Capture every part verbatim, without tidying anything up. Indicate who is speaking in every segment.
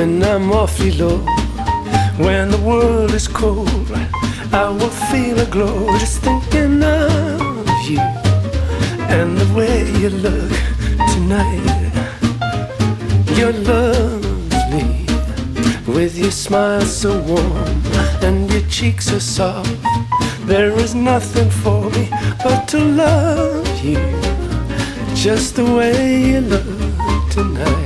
Speaker 1: when I'm awfully low, when the world is cold, I will feel a glow just thinking of you and the way you look tonight. You're lovely with your smile so warm and your cheeks so soft. There is nothing for me but to love you just the way you look tonight.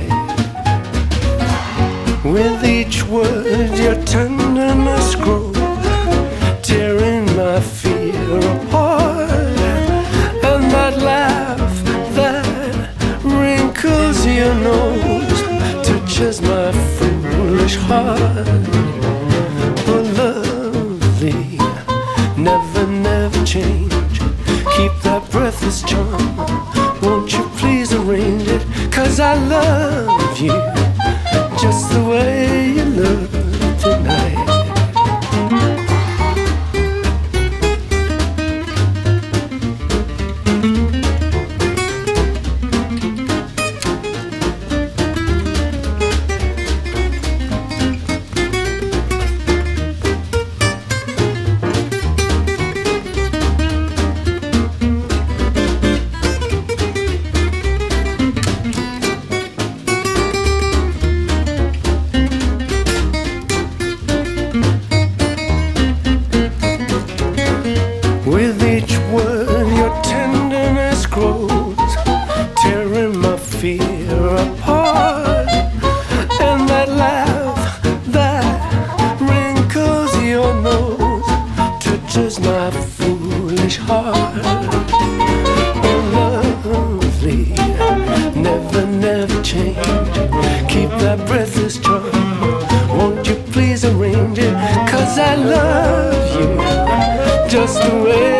Speaker 1: With each word your tenderness grows, tearing my fear apart. And that laugh that wrinkles your nose touches my foolish heart. Oh, lovely, never, never change. Keep that breathless charm, won't you please arrange it? 'Cause I love you just the way you look tonight. With each word your tenderness grows, tearing my fear apart. And that laugh that wrinkles your nose touches my foolish heart. Oh, lovely, never, never change. Keep that breathless charm, won't you please arrange it? 'Cause I love you just the way